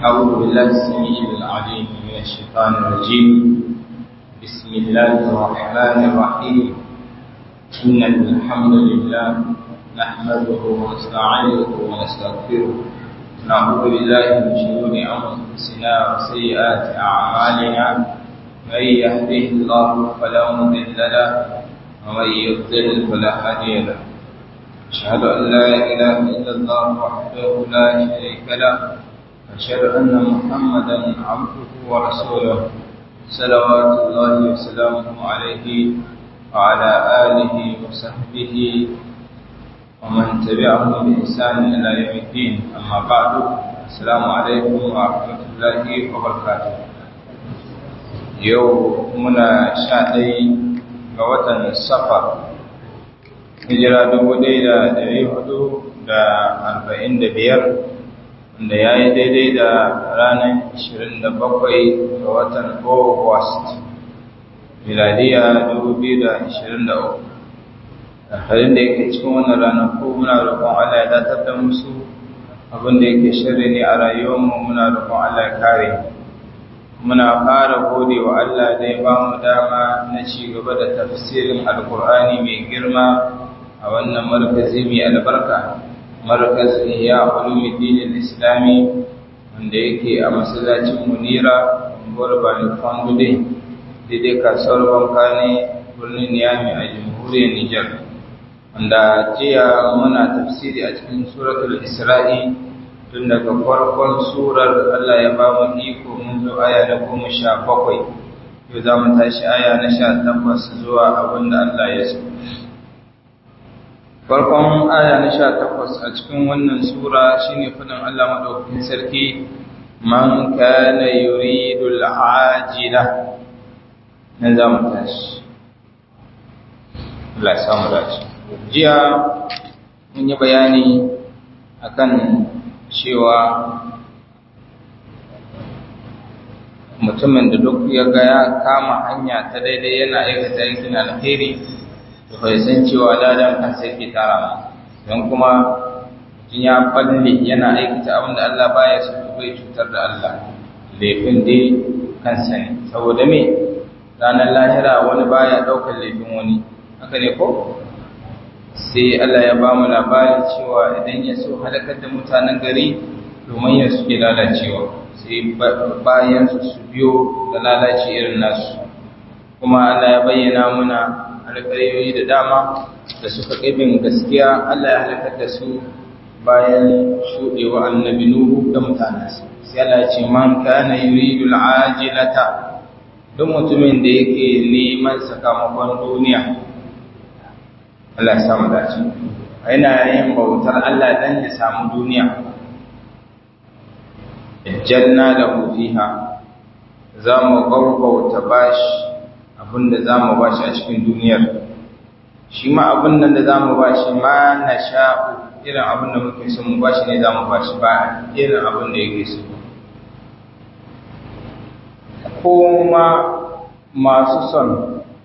أعوذ بالله السميع العليم من الشيطان الرجيم. بسم الله الرحمن الرحيم. إن الحمد لله نحمده ونستعينه ونستغفره، نعوذ بالله من شرور أنفسنا وسيئات أعمالنا، من يهده الله فلا مضل له ومن يضلل فلا هادي له. أشهد أن لا إله إلا الله وحده لا شريك له، أشهد أن محمدا عبده ورسوله، صلوات الله وسلامه عليه وعلى آله وصحبه ومن تبعهم بإحسان إلى يوم الدين. أما بعد، السلام عليكم ورحمة الله وبركاته. يومنا شهري وطن السفر، hijira 1445, wanda ya yi daidai da ranar 27 ga watan August, miladiya 2023. halin da yake cikin wannan ranar ko muna roƙon Allah ya datar da musu abin da yake shirri ne a rayuwarmu, muna roƙon Allah ya kare. Muna fara gode wa Allah da ya ba mu dama na ci gaba da tafsirin Alƙur'ani mai girma a wannan markazi mai albarka, markazin ya ulumuddin islami, wanda yake a masallacin Munira, Gurbani Fandude, daidai kasuwar Bankane, birnin Niamey a jamhuriyar Nijar. Wanda jiya muna tafsiri a cikin suratul Isra'i, tun daga farkon surar Allah ya ba mu iko mun zo aya na 17. Yau za mu tashi aya na 18 zuwa abin da Allah ya so. Farkon aya na 18 a cikin wannan sura shine fadin Allah madaukakin sarki, man kana yuridu al-ajila. Nan za mu tashi. Allah ya samu dace. Jiya mun yi bayani akan cewa mutumin da duk ya ga ya kama hanya ta daidai yana aikata aikin alheri, to bai san cewa ladan kansa yake tara, don kuma mutum ya balle yana aikata abin da Allah baya so, bai cutar da Allah, laifin dai kansa ne. Saboda me? Ranar lahira wani baya daukar laifin wani, haka ne ko? Sai Allah ya ba mu labarin cewa idan ya so halakar da mutanen gari, domin ya suke lalacewa, sai bayan su biyo da lalace irin nasu. Kuma Allah ya bayyana muna alƙaryoyi da dama da suka ƙibin gaskiya, Allah ya halakar da su bayan shuɗewa annabi Nuhu da mutanensa. Sai Allah ya ce, man kana yuridu al'ajilata, duk mutumin da yake neman sakamakon duniya, Allah ya samu dace, yana yin bautar Allah dan ya samu duniya, ajjalna lahu fiha, za mu gaugauta bashi abinda za mu bashi a cikin duniyar. Shi ma abin nan da za mu bashi ma na sha'u, irin abin da muke so mu bashi ne za mu bashi, ba irin abin da yake so. Kuma masu son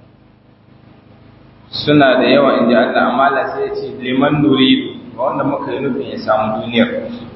suna da yawa inji Allah, amma Allah sai ya ce liman nuridu, ga wanda muka yi nufin ya samu duniyar.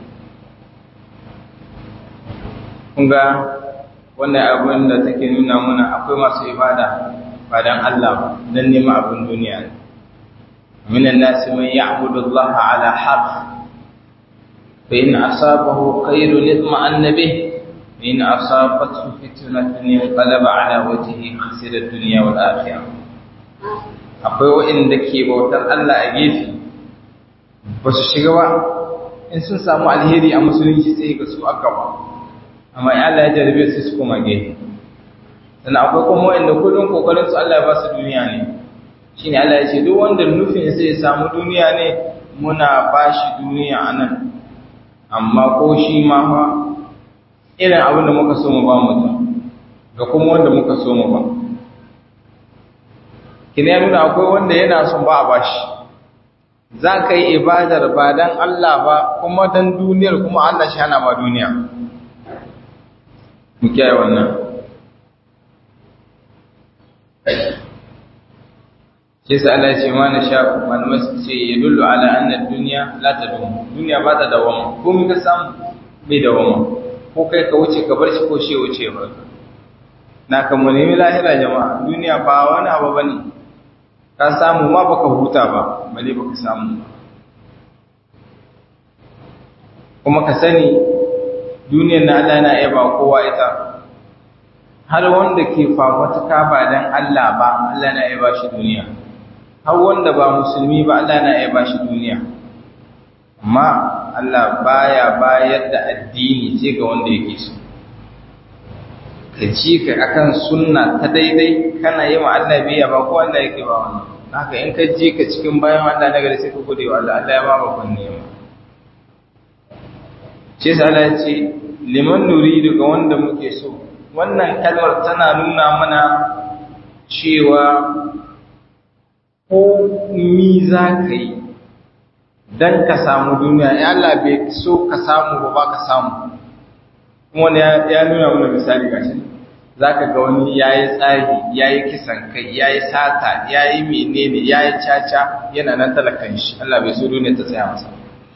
Kun ga wannan abin da take nuna mana akwai masu ibada ba dan Allah ba, dan neman abin duniya. Minan nasi man ya'budu Allah ala harf, fa in asabahu khairun yatma'anna bih, wa in asabathu fitnatun inqalaba ala wajhihi, khasira ad-dunya wal akhirah. Akwai waɗanda ke bautar Allah a gefe, ba su shiga ba, in sun samu alheri a musulunci sai ga su aka ba, amma in Allah ya jarabe su koma gefe. Sannan akwai kuma waɗanda kullum kokarin su Allah ya ba su duniya ne. Shine Allah ya ce duk wanda nufin sai ya samu duniya ne, muna ba shi duniya a nan, amma ko shi ma fa irin abin da muka so mu ba mutum, ga kuma wanda muka so mu ba. Kina ya nuna akwai wanda yana son ba a bashi. Za ka yi ibadar ba don Allah ba, kuma don duniyar, kuma Allah shi hana ma duniya. Mu kiyaye wannan. Shi sa Allah ce ma na sha, malamai su ce ya dullu ala annar duniya la ta dumu. Duniya ba ta dawama, ko muka samu bai dawama. ko kai ka wuce ka bar shi ko shi wuce ba na kan mu nemi lahira jama'a duniya ba wani abu bane ka samu ma baka huta ba bale baka samu ba kuma ka sani duniyar na Allah na iya ba kowa ita har wanda ke fafatuka ba dan Allah ba Allah na iya ba shi duniya har wanda ba musulmi ba Allah na iya ba shi duniya amma Allah baya bayar da addini sai ga wanda yake so ka ji ka akan sunna ta daidai kana yi wa Allah biya ba ko Allah yake ba wannan haka in ka ji ka cikin bayan Allah na gari sai ka gode wa Allah Allah ya ba ka ni'ima shi sai Allah ya ce liman nuridu ga wanda muke so wannan kalmar tana nuna mana cewa ko mi za ka yi don ka samu duniya ya Allah bai so ka samu ba ka samu kuma ya nuna mana misali gashi za ka ga wani ya yi tsari ya yi kisan kai ya yi sata ya yi menene ya yi caca yana nan talakan shi Allah bai so duniya ta tsaya masa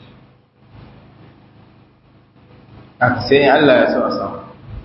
aka sai Allah ya so a samu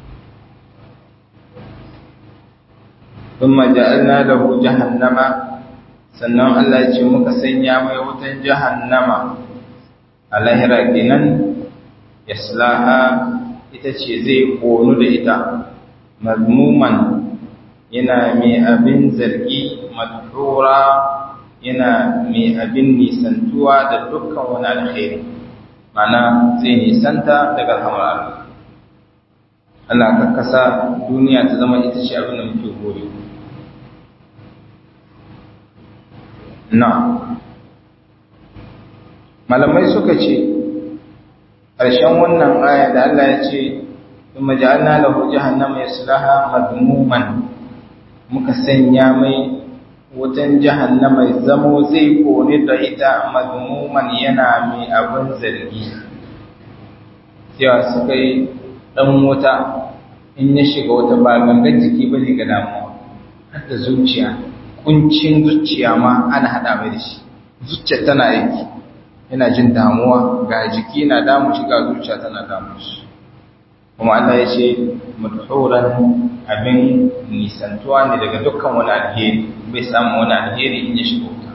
ثم جعلنا له جهنم sannan Allah ya ce muka sanya mai wutan jahannama a lahira kenan yaslaha ita ce zai konu da ita mazmuman yana mai abin zargi madhura yana mai abin nisantuwa da dukkan wani alkhairi mana zai nisanta daga rahmar Allah Allah ka kasa duniya ta zama ita ce abin da muke gobe na malamai suka ce ƙarshen wannan aya da Allah ya ce kuma ja'alna lahu jahannama yaslaha madmuman muka sanya mai wutan jahannama zamo zai kone da ita madmuman yana mai abin zargi cewa suka yi dan wuta in ya shiga wata ba gangan jiki bane ga damuwa har da zuciya kuncin zuciya ma ana hada mai da shi zuciya tana aiki yana jin damuwa ga jiki na damu shi ga zuciya tana damu shi kuma Allah ya ce mudhuran abin nisantuwa ne daga dukkan wani alheri bai samu wani alheri in ya shiga wuta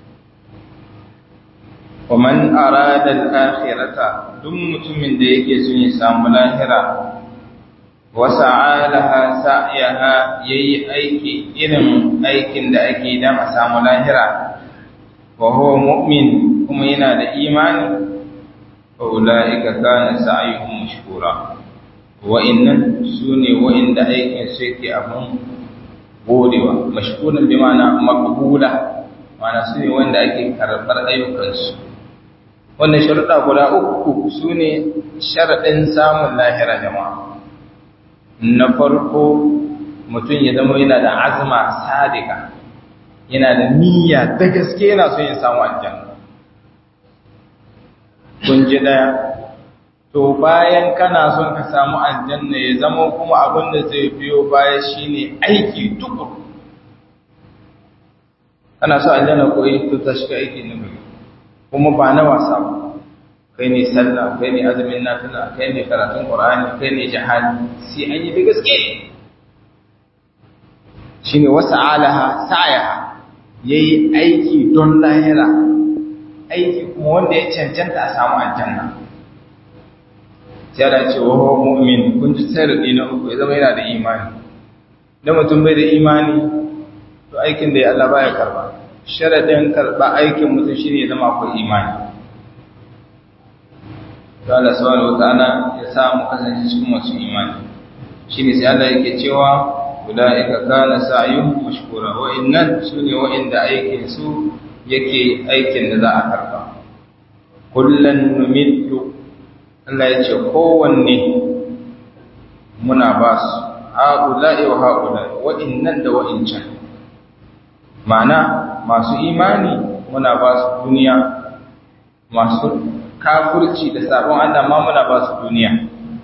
wa man arada al-akhirata duk mutumin da yake so ya samu lahira wasa'alaha sa'yaha yayi aiki irin aikin da ake dan a samu lahira wa huwa mu'min kuma yana da imani fa ulaika kana sa'yuhum mashkura wa innan sune wa'inda aikin su yake abun godewa mashkuran bi ma'ana maqbula ma'ana sune wanda ake karbar ayyukan su wannan sharuɗa guda uku sune sharadin samun lahira jama'a na farko mutum ya zama yana da azma sadika yana da niyya da gaske yana son ya samu aljanna kun ji daya to bayan kana son ka samu aljanna ya zama kuma abin da zai biyo baya shine aiki tukuru kana so aljanna ko to ta shiga aiki na gari kuma ba na wasa ba kai ne sallah kai ne azumin nafila kai ne karatun qur'ani kai ne jihadi sai an yi da gaske shine wasa'alaha sa'yaha yayi aiki don lahira aiki kuma wanda ya cancanta a samu aljanna sai da ce wa mu'min kun ji sharadi na uku ya zama yana da imani dan mutum bai da imani to aikin da ya Allah baya karba sharadin karba aikin mutum shine ya zama akwai imani to Allah subhanahu wataala ya sa mu kasance cikin masu imani shine sai Allah yake cewa ulaika kana sa'yuhum mashkura wa innan sune wa'inda aikin su yake aikin da za a karba kullan numiddu Allah ya ce kowanne muna ba su haula'i wa haula'i wa'innan da wa'incan ma'ana masu imani muna ba su duniya masu kafirci da sabon Allah ma muna ba su duniya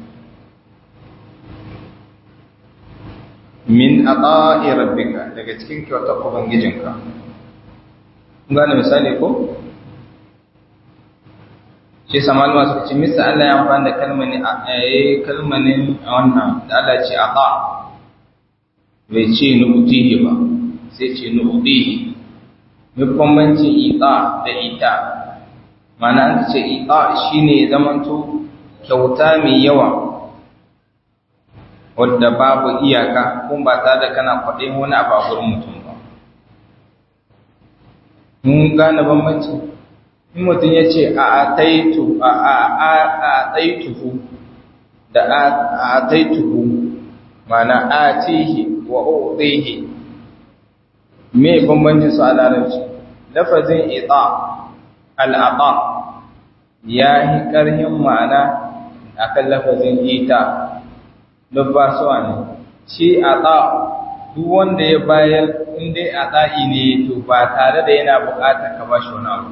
min ata'i rabbika daga cikin kyautar ubangijinka kun gane misali ko shi sama malama suka ce misa Allah ya amfani da kalmanin wannan da Allah ce ata bai ce nu'tihi ba sai ce nu'tihi bambancin ita da ita mana an ce ita shine zamanto kyauta mai yawa wadda babu iyaka kuma ba tare da kana kwaɗayin wani abu a gurin mutum ba mun gane bambanci in mutum ya ce a ataituhu da a ataituhu mana atihi wa udihi me bambancin su a larabci lafazin ita al'aqa ya yi ƙarhin ma'ana akan lafazin ita duk ba su ne shi ata duk wanda ya bayar inda ata'i ne to ba tare da yana buƙatar ka ba shi wani abu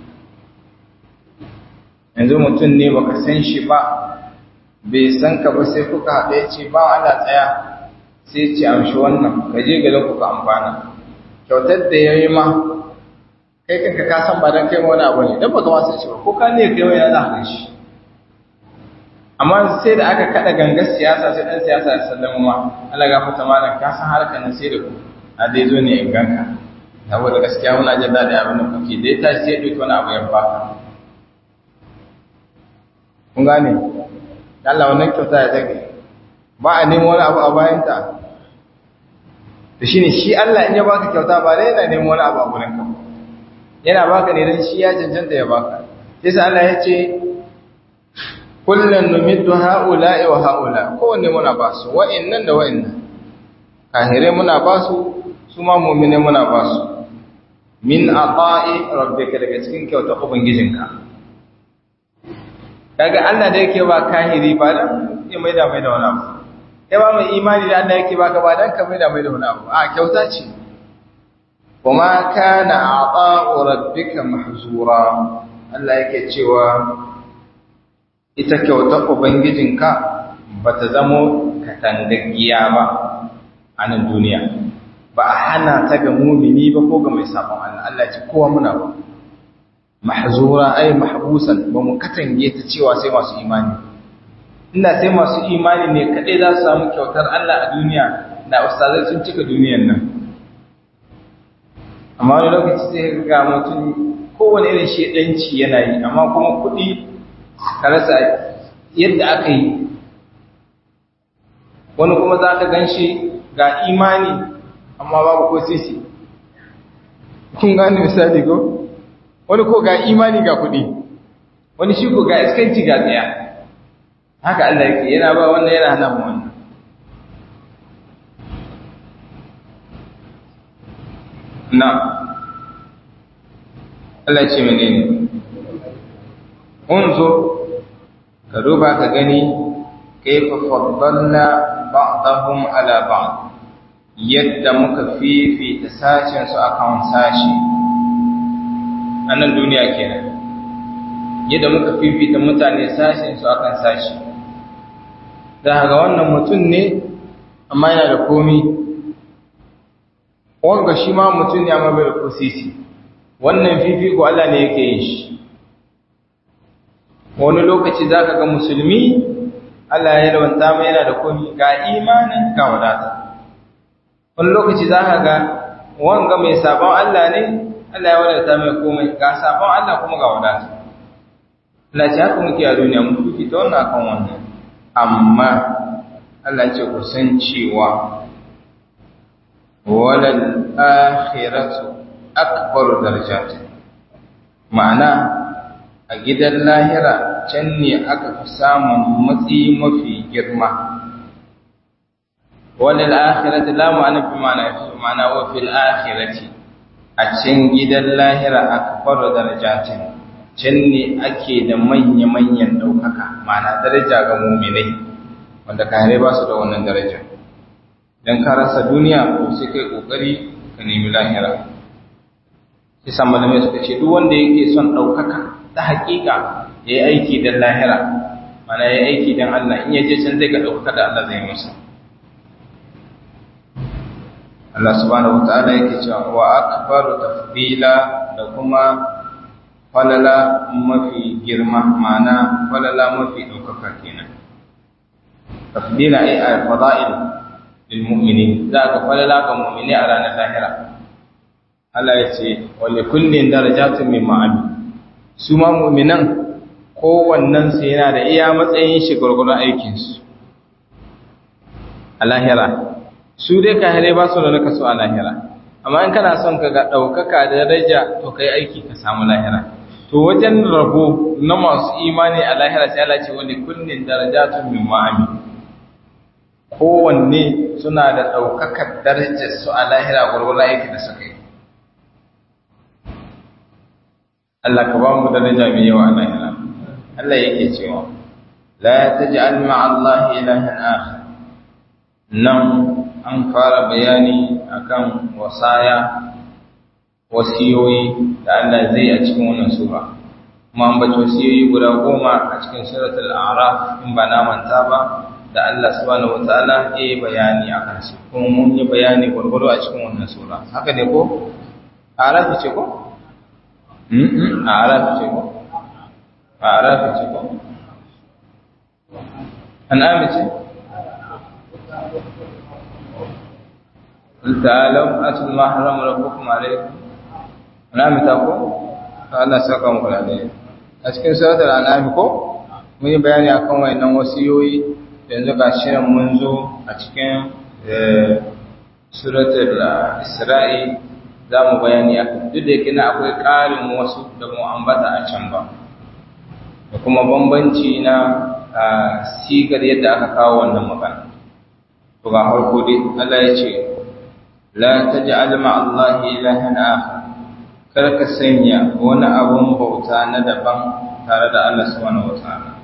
yanzu mutum ne baka san shi ba bai san ka ba sai kuka haɗe ce ba Allah tsaya sai ce amshi wannan ka je gaba kuka amfana kyautar da ya yi ma kai kanka ka san ba don kai wani abu ne don baka wasu ce ba ko ka ne kai wani yana hannun shi amma sai da aka kada gangar siyasa sai dan siyasa ya sallama ma Allah ga fata malam ka san harkar nan sai da ku a dai zo ne in ganka saboda gaskiya muna jin daɗi abin da kuke dai ta sai duk wani abu ya baka kun gane Allah wannan kyauta ya take ba a nemo wani abu a bayan ta to shine shi Allah in ya baka kyauta ba dai yana nemo wani abu a gurin ka yana baka ne dan shi ya cancanta ya baka sai Allah ya ce kullun numiddu haula'i wa haula kowanne muna ba su wa'annan da wa'annan kahire muna ba su su ma mu'mine muna ba su min ata'i rabbika daga cikin kyautar ubangijinka kaga Allah da yake ba kahiri ba dan ya maida wani abu kai ba mai imani da Allah yake baka ba dan ka maida wani abu a kyauta ce kuma kana ata'u rabbika mahzura Allah yake cewa ita kyautar ubangijinka ba ta zamo katangaggiya ba a nan duniya ba a hana ta ga mumini ba ko ga mai sabon Allah Allah ce kowa muna ba mahzura ay mahbusan ba mu katange ta cewa sai masu imani inda sai masu imani ne kadai za su samu kyautar Allah a duniya da ustazai sun cika duniyar nan amma wani lokaci sai ga mutum kowane irin shedanci yana yi amma kuma kuɗi ka rasa yadda aka yi wani kuma za ka gan shi ga imani amma babu ko sisi kun gane misali ko wani ko ga imani ga kuɗi wani shi ko ga iskanci ga tsaya haka Allah yake yana ba wannan yana hana mu wannan na Allah ce menene unzur ka duba ka gani kaifa faddalna ba'dahum ala ba'd yadda muka fifita sashen su akan sashi anan duniya kenan yadda muka fifita mutane sashen su akan sashi da ga wannan mutum ne amma yana da komi wanga shi ma mutum ne amma bai da kosisi wannan fifiko Allah ne yake yin shi wani lokaci za ka ga musulmi Allah ya rawanta mai yana da komi ga imanin ga wadata wani lokaci za ka ga wanga mai sabon Allah ne Allah ya wadata mai komai ga sabon Allah kuma ga wadata Allah ce haka muke a duniya mun fifita wannan akan wannan amma Allah ce ku san cewa walal akhiratu akbaru darajat ma'ana a gidan lahira can ne aka fi samun matsayi mafi girma walal akhiratu la ma'ana bi ma'ana wa fil akhirati a can gidan lahira akbaru darajatin can ne ake da manya-manyan ɗaukaka ma'ana daraja ga muminai wanda kare ba su da wannan daraja don ka rasa duniya ko sai kai ƙoƙari ka nemi lahira sai san malamai suka ce duk wanda yake son ɗaukaka ta haƙiƙa ya yi aiki don lahira mana ya yi aiki don Allah in ya je can zai ga ɗaukaka da Allah zai masa Allah subhanahu wa ta'ala yake cewa wa akbaru tafdila da kuma falala mafi girma ma'ana falala mafi ɗaukaka kenan tafdila ay al-fada'il lil mu'minin za ka falala ga mu'mini a ranar lahira Allah ya ce wa li kullin darajatun mimma amil su ma mu'minan kowannen su yana da iya matsayin shi gurgurun aikin su a lahira su dai kahire ba su da naka su a lahira amma in kana son ka ga ɗaukaka da daraja to kai aiki ka samu lahira to wajen rabo na masu imani a lahira sai Allah ce wani kullin darajatun mimma amil kowanne suna da ɗaukakar darajar su a lahira gurgurun aiki da suka yi Allah ka ba mu daraja mai yawa a lahira Allah yake cewa la taj'al ma'a Allah ilahan akhar nan an fara bayani akan wasaya wasiyoyi da Allah zai a cikin wannan sura kuma an bace wasiyoyi guda 10 a cikin suratul a'raf in ba na manta ba da Allah subhanahu wataala ya yi bayani akan su kuma mun yi bayani gurgudu a cikin wannan sura haka ne ko a'raf ce ko a'raf ce ko a'raf ce ko an'am ce قل تعالوا أتل ما حرم ربكم عليكم an'am ta ko Allah saka mu kulade a cikin suratul an'am ko mun yi bayani akan wayannan wasiyoyi yanzu ga shirin mun zo a cikin suratul isra'i za mu bayani akan duk da yake na akwai ƙarin wasu da mu ambata a can ba da kuma bambanci na sigar yadda aka kawo wannan magana to ga farko dai Allah ya ce la taj'al ma'allahi ilahan akhar kar ka sanya wani abun bauta na daban tare da Allah subhanahu wataala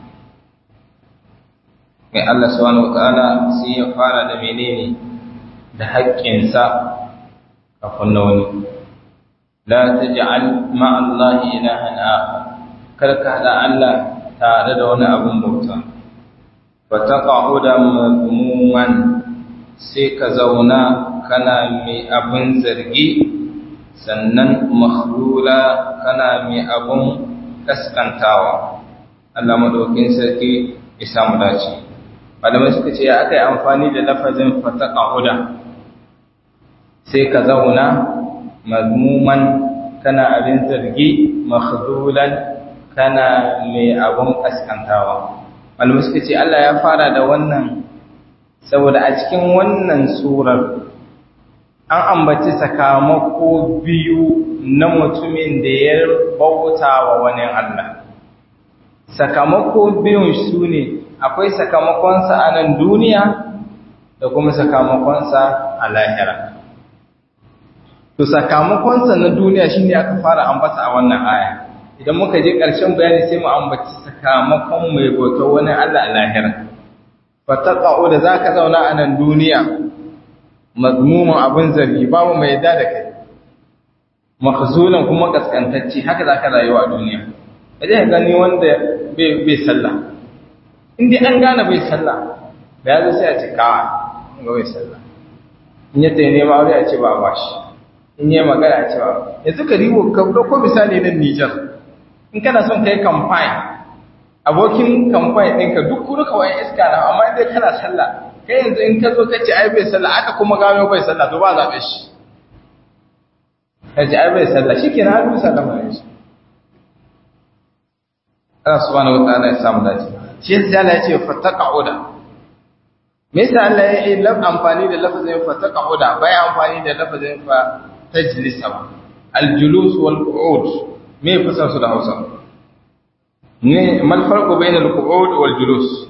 mai Allah subhanahu wataala sai ya fara da menene da haƙƙinsa kafin na wani la taj'al ma'allahi ilahan akhar kar ka hada Allah tare da wani abun bauta fa taqa'uda madmuman sai ka zauna kana mai abin zargi sannan makhlula kana mai abin kaskantawa Allah madaukin sarki ya samu dace malamai suka ce ya aka yi amfani da lafazin fataqa'uda sai ka zauna mazmuman kana abin zargi makhlulan kana mai abin kaskantawa malamai suka ce Allah ya fara da wannan saboda a cikin wannan surar an ambaci sakamako biyu na mutumin da ya bauta wa wani Allah. Sakamako biyun su ne akwai sakamakonsa a nan duniya da kuma sakamakonsa a lahira. To sakamakonsa na duniya shi ne aka fara ambata a wannan aya. Idan muka je ƙarshen bayani sai mu ambaci sakamakon mai bauta wani Allah a lahira. Fataƙa'u da za ka zauna a nan duniya mazmumin abin zargi babu mai yadda da kai makhzulan kuma kaskantacce haka zaka rayuwa a duniya kaje gani wanda bai sallah indai an gane bai sallah da yazo sai a ce ka ga bai sallah in yace ne ma aure a ce ba bashi in yayi magana a ce ba yanzu ka riwo ka ko misali nan Niger in kana son kai campaign abokin campaign ɗinka duk kuruka wayan iska na amma indai kana sallah kai yanzu in ka zo ka ce ai bai sallah aka kuma gano bai sallah to ba zaɓe shi ka ce ai bai sallah shi ke na haɗu sallama ya shi Allah subhanahu wa ta'ala ya samu dace shi yasa Allah ya ce fataqa'uda me yasa Allah ya yi amfani da lafazin fataqa'uda bai amfani da lafazin fa tajlisa al-julus wal qu'ud me fasar su da Hausa ne mal farqu bainal qu'ud wal julus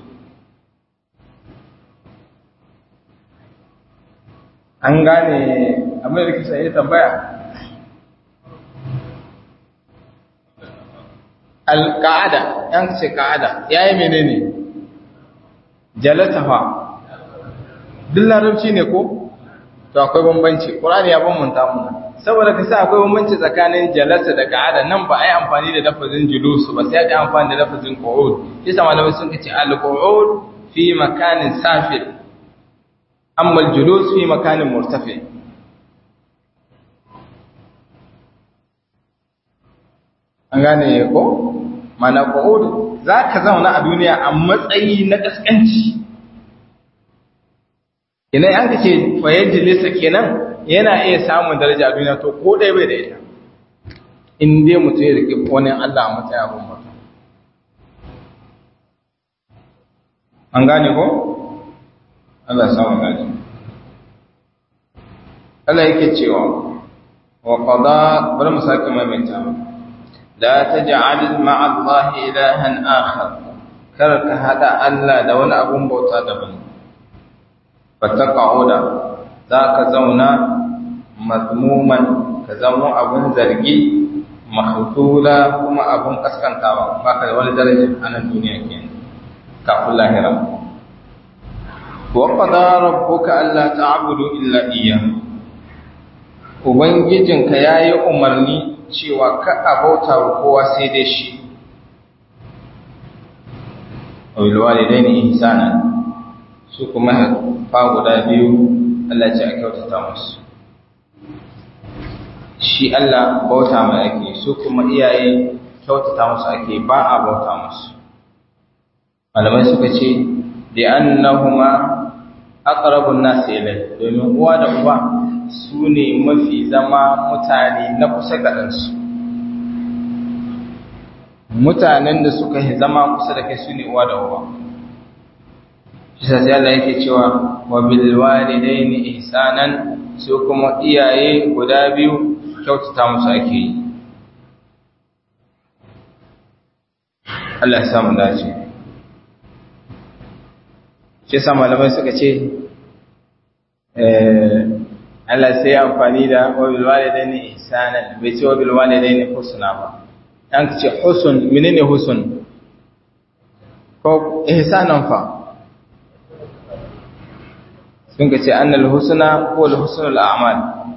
an gane abin da kisa ya tambaya al-qa'ada yan ce qa'ada yayi menene jalatafa duk larabci ne ko to akwai bambanci qur'ani ya bambanta mu saboda kasa akwai bambanci tsakanin jalasa da qa'ada nan ba ai amfani da lafazin julus ba sai ai amfani da lafazin qu'ud kisa malamai sun ce al-qu'ud fi makanin safil amma al-julus fi makanin murtafi an gane ko mana qu'ud zaka zauna a duniya a matsayi na kaskanci idan an kace fayajlisa kenan yana iya samun daraja a duniya to ko dai bai da ita in dai mutum ya rike wani Allah a matsayin abun mutum an gane ko Allah ya samu gane Allah yake cewa wa qada bari mu sake maimaita la taj'al ma'a Allah ilahan akhar kar ka hada Allah da wani abun bauta daban fataqauda zaka zauna mazmuman ka zama abun zargi mahutula kuma abun kaskantawa baka da wani daraja a nan duniya kenan kafin lahira wa qada rabbuka alla ta'budu illa iyyahu ubangijinka yayi umarni cewa ka abauta wa kowa sai dai shi wal walidaini ihsana su kuma fa guda biyu Allah ya ce a kyautata musu shi Allah bauta mai ake su kuma iyaye kyautata musu ake ba a bauta musu malamai suka ce da annahuma aqrabun nas ilay domin uwa da uba su ne mafi zama mutane na kusa ga ɗansu mutanen da suka yi zama kusa da kai su ne uwa da uba shi sai Allah yake cewa wa bil walidaini ihsanan su kuma iyaye guda biyu kyautata musu ake yi Allah ya samu dace shi sa malamai suka ce Allah sai amfani da wabil walidaini ihsanan bai ce wabil walidaini husna ba an ce husn menene husn ko ihsanan fa sun ce annal husna ko al husnul a'mal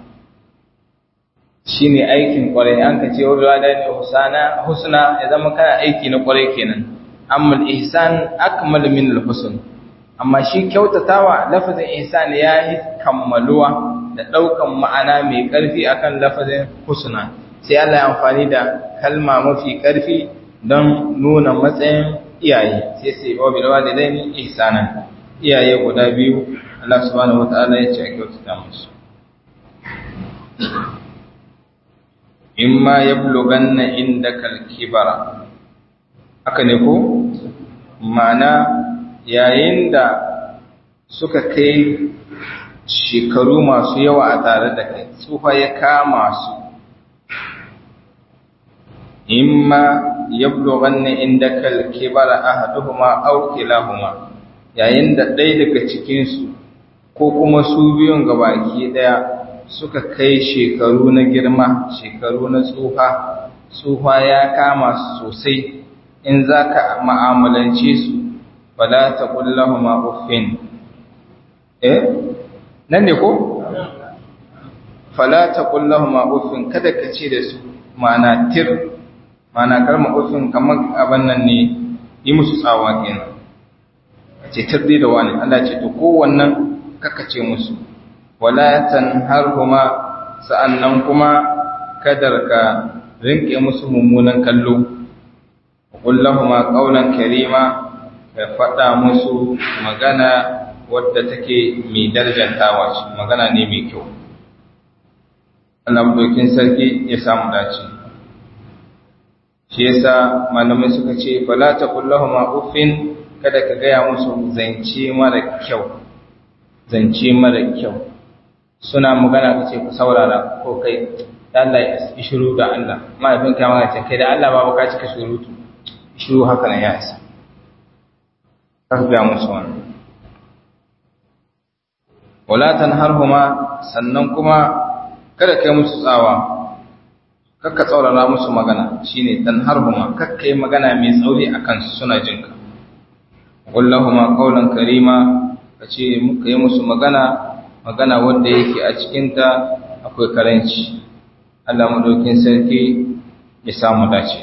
shine aikin kwarai an ce wabil walidaini husna ya zama kana aiki na kwarai kenan amma al ihsan akmal min al husn amma shi kyautatawa lafazin ihsan yayi kammaluwa da ɗaukan ma'ana mai ƙarfi akan lafazin husna sai Allah ya amfani da kalma mafi ƙarfi don nuna matsayin iyaye sai wa bil walidaini ihsanan iyaye guda biyu Allah subhanahu wataala ya ce a kyautata musu imma yablughanna indaka al-kibara haka ne ko ma'ana yayin da suka kai shekaru masu yawa a tare da kai tsufa ya kama su imma yablughanna indaka al-kibara ahaduhuma aw kilahuma yayin da ɗaya daga cikin su ko kuma su biyun gabaki daya suka kai shekaru na girma shekaru na tsufa ya kama su sosai in zaka mu'amalance su fala taqul lahumu uffin nan ne ko fala taqul lahumu uffin kada ka ce da su ma'ana tir ma'ana kalmar uffin kamar abin nan ne yi musu tsawa kenan ce tir da wani Allah ce to kowannan kaka ce musu wala tanharhuma sa'annan kuma kadar ka rinke musu mummunan kallo qul lahumu qawlan karima ka faɗa musu magana wadda take mai darajantawa ce magana ne mai kyau Allah dokin sarki ya samu dace shi yasa malamai suka ce fala taqul lahumu uffin kada ka gaya musu zance mara kyau suna magana kace ku saurara ko kai Allah ya shiru da Allah mahaifin kai magana ce kai da Allah ba ka cika surutu shiru haka ne ya isa ka ga musu wannan wala tanharhuma sannan kuma kada kai musu tsawa kakka tsaurara musu magana shine tanharhuma kakka yi magana mai tsauri akan su suna jinka wallahuma qawlan karima kace muka yi musu magana wanda yake a cikin ta akwai karanci Allah madaukin sarki ya samu dace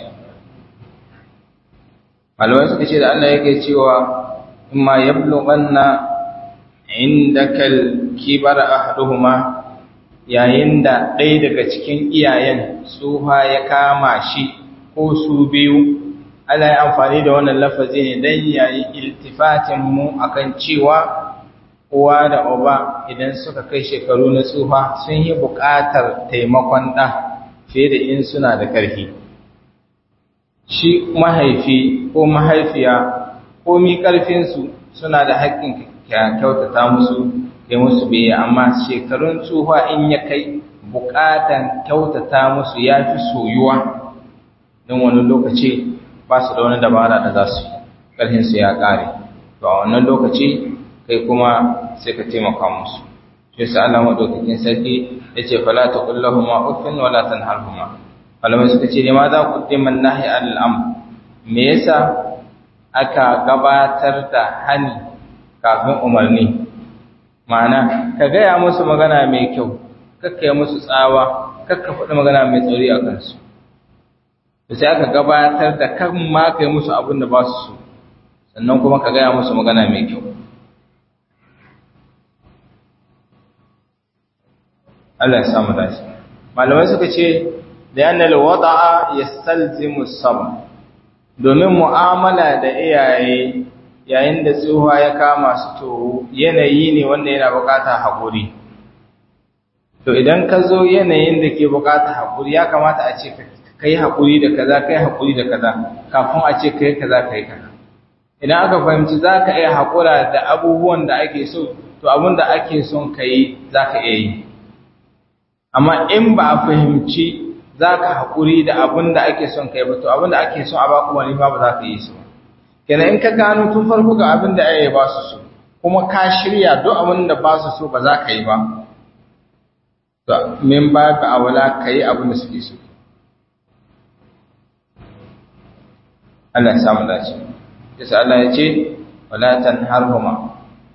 malawai suka ce da Allah yake cewa imma yablughanna indakal kibara ahaduhuma yayin da ɗaya daga cikin iyayen tsuha ya kama shi ko su biyu. Allah ya amfani da wannan lafazi ne dan yayi iltifatin mu akan cewa uwa da uba idan suka kai shekaru na tsufa sun yi buƙatar taimakon ɗa fiye da in suna da ƙarfi. Shi mahaifi ko mahaifiya ko mi ƙarfinsu suna da haƙƙin kyautata musu kai musu biyayya, amma shekarun tsufa in ya kai buƙatan kyautata musu ya fi soyuwa don wani lokaci ba su da wani dabara da za su yi ƙarfinsu ya ƙare. To a wannan lokaci kai kuma sai ka taimaka musu. Shi sa Allah madaukakin sarki yace fala taqul lahumu uffin wala tanharhuma. Malamai suka ce ne ma za ku dimman nahi al-am. Me yasa aka gabatar da hani kafin umarni? Ma'ana ka gaya musu magana mai kyau, kakka yi musu tsawa, kakka faɗi magana mai tsauri a kansu. Sai aka gabatar da kan ma ka yi musu abin da ba su so, sannan kuma ka gaya musu magana mai kyau. Allah ya samu dace. Malamai suka ce da yana alwada'a yastalzimu sabr, domin mu'amala da iyaye yayin da tsuha ya kama su to yanayi ne wanda yana bukata haƙuri. To idan ka zo yanayin da ke bukata haƙuri ya kamata a ce kai haƙuri da kaza kai haƙuri da kaza kafin a ce kai kaza kai kaza. Idan aka fahimci za ka iya haƙura da abubuwan da ake so, to abin da ake son ka yi za ka iya yi. Amma in ba a fahimci za ka haƙuri da abin da ake son ka yi ba, to abin da ake son a ba kuma ba za ka yi su. Kenan in ka gano tun farko ga abin da ya ba su so, kuma ka shirya duk abin da ba su so ba za ka yi ba, to min ba ka awala ka yi abin da suke so. Allah ya samu dace. Yasa Allah ya ce wala tanharhuma.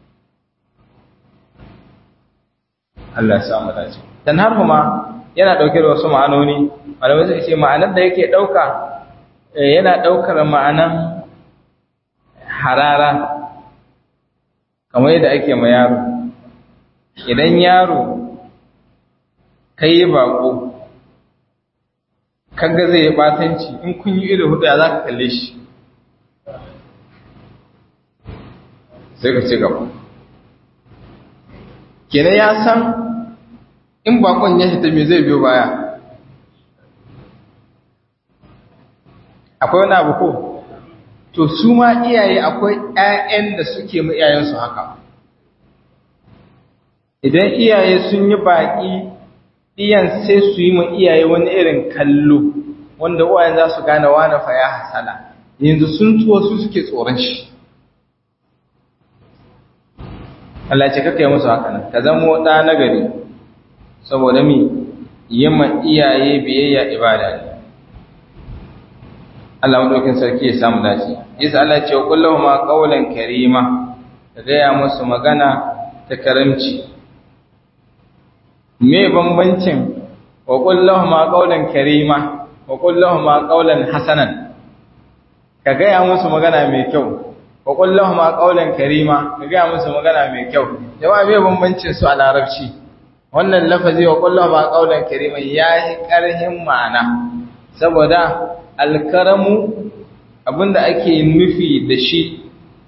Allah ya samu dace. Tanharhuma yana dauke da wasu ma'anoni. Malamai suka ce ma'anar da yake dauka yana daukar ma'anan harara, kamar yadda ake ma yaro. Idan yaro kai bako kaga zai batanci, in kun yi ido hudu ya za ka kalle shi, sai ka ci gaba. Kenan ya san in bakon ya fita me zai biyo baya. Akwai wani abu ko? To su ma iyaye akwai ‘ya'yan da suke ma iyayensu haka. Idan iyaye sun yi baƙi, iyan sai su yi ma iyaye wani irin kallo, wanda uwayen za su gane wane fa ya hasala, yanzu sun tuwo su suke tsoron shi. Allah ce kaka yi musu haka nan, ka zama ɗa nagari, saboda mi yi ma iyaye biyayya ibada ne. Allah madaukin sarki ya samu dace. Isa Allah ce wa kullahu ma qawlan karima, ka gaya musu magana ta karamci. Me bambancin wa kullahu ma qawlan karima wa kullahu ma qawlan hasanan? Ka gaya musu magana mai kyau. Wa kullahu ma qawlan karima, ka gaya musu magana mai kyau. Jama'a me bambancin su a larabci? Wannan lafazi wa kullahu ma qawlan karima yayi karhin ma'ana, saboda alkaramu abinda ake nufi da shi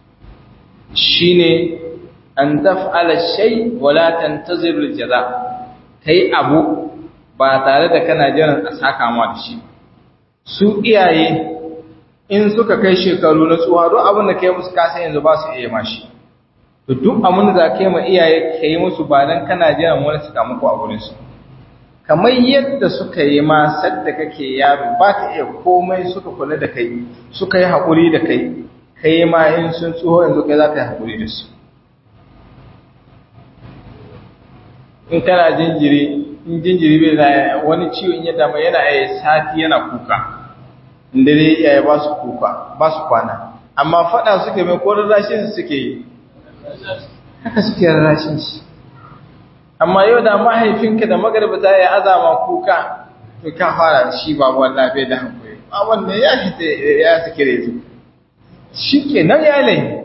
shine an taf'ala shay wala tantaziru aljaza, kai abu ba tare da kana jiran a saka ma da shi. Su iyaye in suka kai shekaru na tsuwa duk abin da kai musu kasa yanzu ba su iya mashi, to duk abin da za ka yi ma iyaye ka yi musu ba dan kana jiran wani su kamu ku a gurinsu. Kamar yadda suka yi ma sadda kake yaro ba ka iya komai, suka kula da kai, suka yi haƙuri da kai, kai ma in sun tsoho yanzu kai za ka yi haƙuri da su. In kana jinjiri, in jinjiri bai da wani ciwo in yadda mai yana a sati yana kuka, inda dai iyaye ba su kuka, ba su kwana, amma faɗa suke mai ko rarrashin suke yi, haka suke rarrashin shi. Amma yau da mahaifinka da magarbata ya azama kuka, to ka fara shi babu wallahi da hankali, a wanda ya fita ya sake rezu shi ke nan ya lai.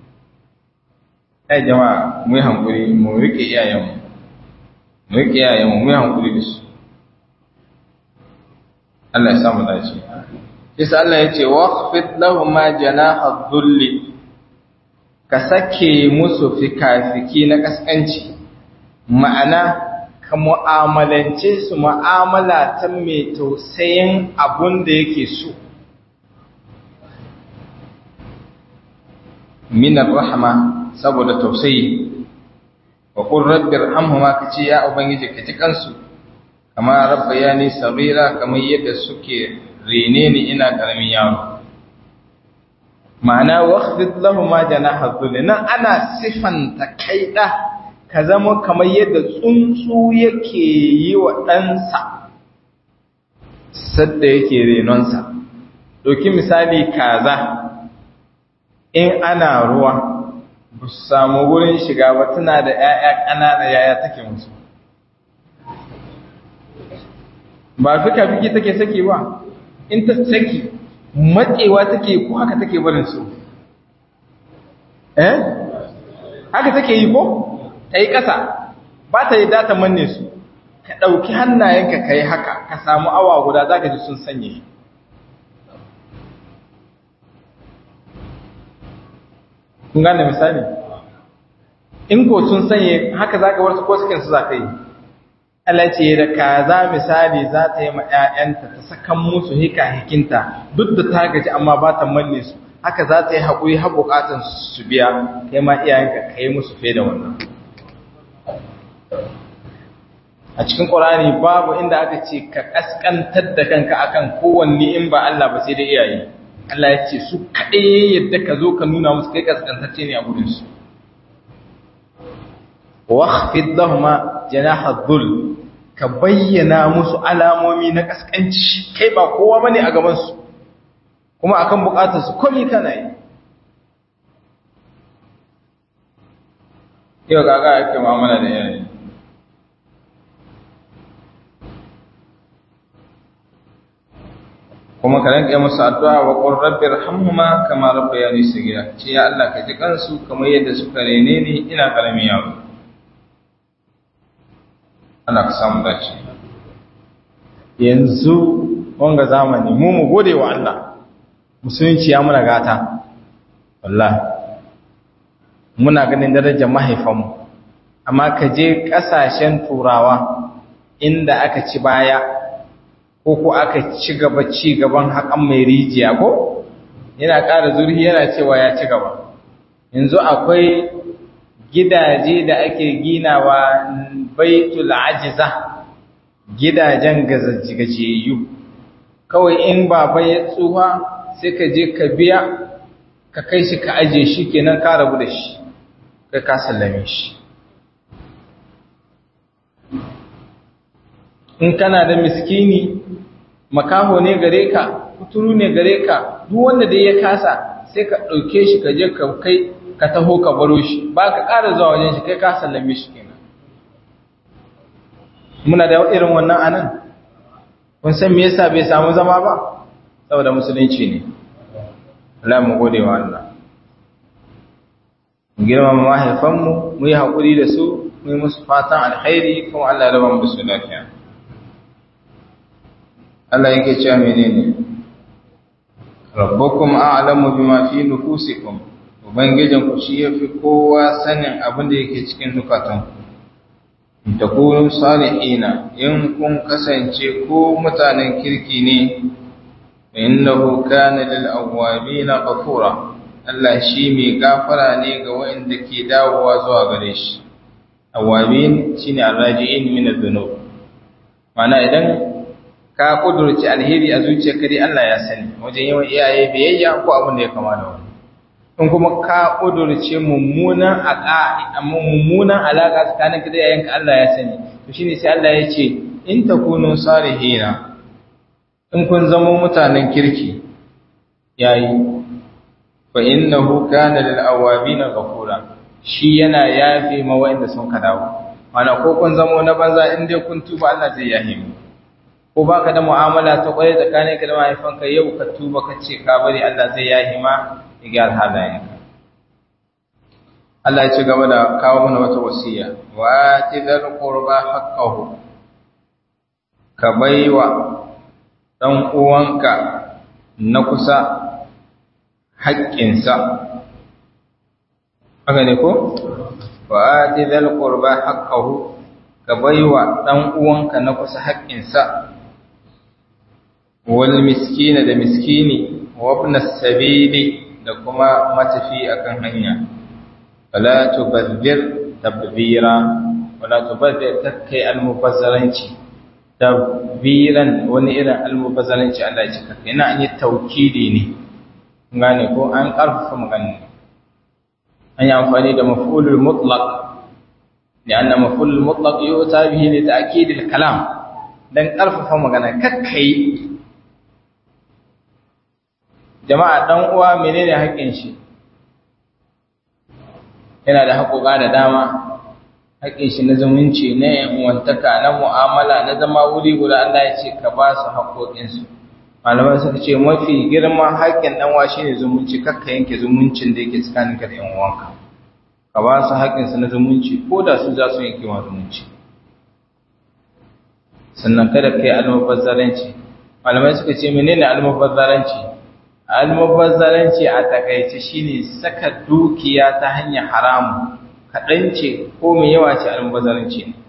Ya jama'a mu yi hankuri, mu riƙe iyayenmu, mu riƙe iyayenmu, mu yi hankuri da su. Allah ya samu dace. Isa Allah ya ce waqfid lahum janaha dhulli, ka sake musu fikafiki na kaskanci, ma'ana ka mu'amalance su mu'amala ta mai tausayin abun da yake so. Minar rahama, saboda tausayi, wa qur rabbi irhamhuma, kace ya ubangiji ka ji kansu kama rabbayani saghira, kamar yadda suke rene ni ina karamin yaro. Ma'ana waqfid lahum janaha dhulli, nan ana sifanta kaida ka zama kamar yadda tsuntsu yake yi wa ɗansa sadda yake renonsa. Ɗauki misali kaza, in ana ruwa ba su samu wurin shiga ba, tana da ‘ya'ya ƙanana, yaya take musu? Ba fika-fiki take saki ba, in ta saki matsewa take ko haka take barin su? Haka take yi ko? Ta yi ƙasa, ba ta yi data manne su, ka ɗauki hannayenka ka yi haka, ka samu awa guda za ka ji sun sanye. Kun gane misali? In ko sun sanye haka za ka warsu ko sukinsu za ka yi. Allah ce da kaza misali za ta yi ma ‘ya'yanta ta sakan musu hikinta duk da ta gaji amma ba ta manne su, haka za ta yi haƙuri har buƙatan su biya, kai ma iyayenka ka yi musu fiye da wannan. A cikin ƙorani babu inda aka ce ka ƙasƙantar da kanka akan kowanne in ba Allah ba sai da iyaye. Allah ya ce su kaɗai yadda ka zo ka nuna musu kai ƙasƙantacce ne a gudunsu. Waqfid lahuma janaha dhul, ka bayyana musu alamomi na ƙasƙanci, kai ba kowa bane a gaban su, kuma akan buƙatar su komai kana yi. Yau kaga ake mu'amala da iyaye. Kuma ka rinka musu addu'a wa qur rabbi irhamhuma kama rabbayani saghira, ce ya Allah ka ji kansu kamar yadda suka rene ni ina karamin yaro. Allah ka samu dace. Yanzu wanga zamani mu gode wa Allah, musulunci ya muna gata, wallahi muna ganin darajar mahaifanmu, amma ka je ƙasashen turawa inda aka ci baya ko aka ci gaban haƙan mai rijiya ko yana ƙara zurfi yana cewa ya ci gaba. Yanzu akwai gidaje da ake ginawa baitul ajiza, gidajen gajiyayyu, kawai in baba ya tsufa sai ka je ka biya ka kai shi ka aje shi, kenan ka rabu da shi, kai ka sallame shi. In kana da miskini, makaho ne gare ka, kuturu ne gare ka, duk wanda dai ya kasa sai ka ɗauke shi ka je ka kai ka taho ka baro shi, ba ka ƙara zuwa wajen shi, kai ka sallame shi kenan. Muna da irin wannan anan. Kun san me yasa bai samu zama ba? Saboda musulunci ne. Allah mu gode wa Allah. Mu girmama mahaifanmu, mu yi haƙuri da su, mu yi musu fatan alkhairi, kuma Allah ya raba mu da su lafiya. Allah yake cewa menene? Rabbukum a'lamu bima fi nufusikum. Ubangijin ku shi yafi kowa sanin abin da yake cikin zukatanku. In takunu salihina, in kun kasance ko mutanen kirki ne, innahu kana lil awwabina ghafura. Allah shi mai gafara ne ga waɗanda ke dawowa zuwa gare shi. Awwabin shine arraji'in min adh-dhunub. Mana idan ka kudurci alheri a zuciyarka dai Allah ya sani, wajen yawan iyaye biyayya ko abin da ya kama da wani. In kuma ka kudurce mummunan alaka tsakanin ka da yayanka, Allah ya sani. To shine sai Allah ya ce in takunu salihina, in kun zama mutanen kirki yayi, fa innahu kana lil awabina ghafura, shi yana yafe ma wanda sun ka dawo. Mana ko kun zama na banza, in dai kun tuba Allah zai yafe mu. Ko baka da mu'amala ta kwaye tsakanin ka da mahaifanka, yau ka tuba ka ce ka bari, Allah zai yafe ma ya gyara halayenka. Allah ya ci gaba da kawo mana wata wasiya, wa tidal qurba haqqahu, ka baiwa dan uwanka na kusa haƙƙinsa haka ne ko wa ati dhal qurba haqqahu ka baiwa dan uwanka na kusa haƙƙinsa wal miskina da miskini wa ibn as-sabili da kuma matafi akan hanya wala tubazzir tabzira wala tubazzir takai al-mubazzaranci tabbiran wani irin almubazzaranci Allah ya cika ina an yi taukidi ne gane ko an karfafa magana an yi amfani da maf'ulul mutlaq lianna maf'ulul mutlaq yuta bihi li ta'kid al-kalam dan karfafa magana kakkai jama'a dan uwa menene haƙin shi yana da haƙoƙa da dama haƙin shi na zumunci na yanwantaka na mu'amala na zama wuri guda Allah ya ce ka ba su haƙoƙinsu malamai suka ce mafi girman haƙin ɗanwa shi ne zumunci kakka yanke zumuncin da yake tsakaninka da yan uwanka ka ba su haƙinsu na zumunci ko da su za su yanke wa zumunci sannan kada ka yi almubazzaranci malamai suka ce menene almubazzaranci almubazzaranci a takaice shine saka dukiya ta hanyar haramu kaɗan ce ko mai yawa ce almubazzaranci ne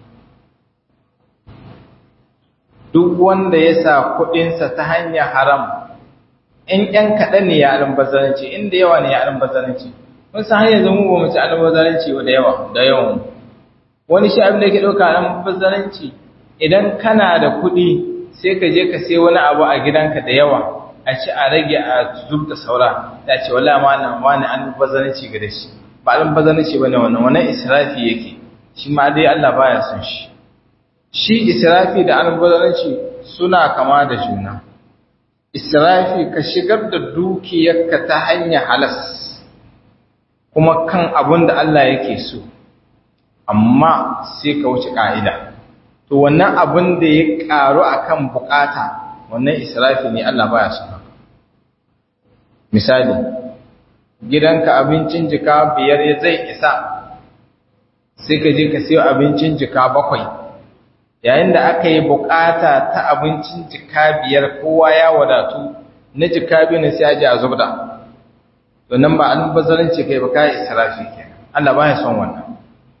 duk wanda ya sa kuɗinsa ta hanyar haram in ƴan kaɗan ne ya almubazzaranci inda yawa ne ya almubazzaranci mun san hanyar zama ba mu ci almubazzaranci da yawan wani shi abin da yake ɗauka almubazzaranci idan kana da kuɗi sai ka je ka sai wani abu a gidanka da yawa a ci a rage a zub da saura ya ce wallahi wani almubazzaranci ga da shi ba almubazzaranci bane wannan israfi yake shi ma dai Allah baya son shi israfi da almubazzaranci suna kama da juna israfi ka shigar da dukiyarka ta hanyar halas kuma kan abin da Allah yake so amma sai ka wuce ka'ida to wannan abin da ya karu akan bukata wannan israfi ne Allah baya son misali gidanka abincin jika 5 zai isa sai ka je ka siyo abincin jika 7 yayin da aka yi bukata ta abincin jika 5 kowa ya wadatu na jika 2 ne sai aje a zubda to nan ba almubazzaranci kai ba kai israfi kenan Allah baya son wannan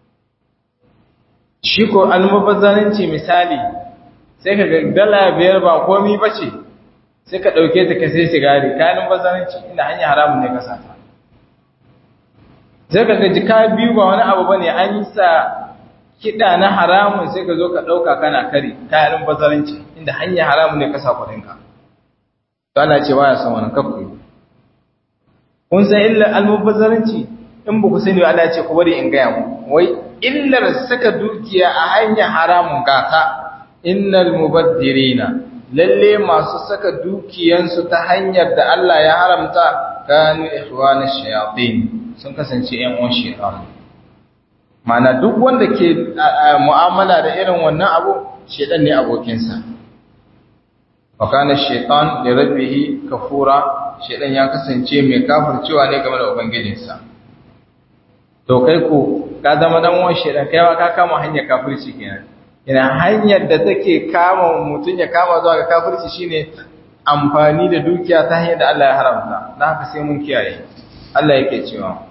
shi ko almubazzaranci misali sai ka ga dala 5 ba komai bace sai ka dauke ta ka sai sigari kayan almubazzaranci inda hanya haramun ne ka sata sai ka ga jika 2 ba wani abu bane an yi sa kiɗa na haramun sai ka zo ka ɗauka kana kari kayan bazaranci inda hanyar haramun ne ka sa kuɗinka to ana ce baya son wannan kakku kun san illar almubazzaranci in ba ku sani Allah ya ce ku bari in gaya mu wai illar saka dukiya a hanyar haramun gata innal mubaddirina lalle masu saka dukiyansu ta hanyar da Allah ya haramta kanu ikhwanash shayatin sun kasance ƴan uwan shaytan mana duk wanda ke mu'amala da irin wannan abu shedan ne abokinsa wa kana shaytan li rabbihi kafura shedan ya kasance mai kafircewa ne game da ubangijinsa to kai ko ka zama dan uwan shedan kai ma ka kama hanyar kafirci kenan ina hanyar da take kama mutun ya kama zuwa ga kafirci shine amfani da dukiya ta hanyar da Allah ya haramta dan haka sai mun kiyaye Allah yake cewa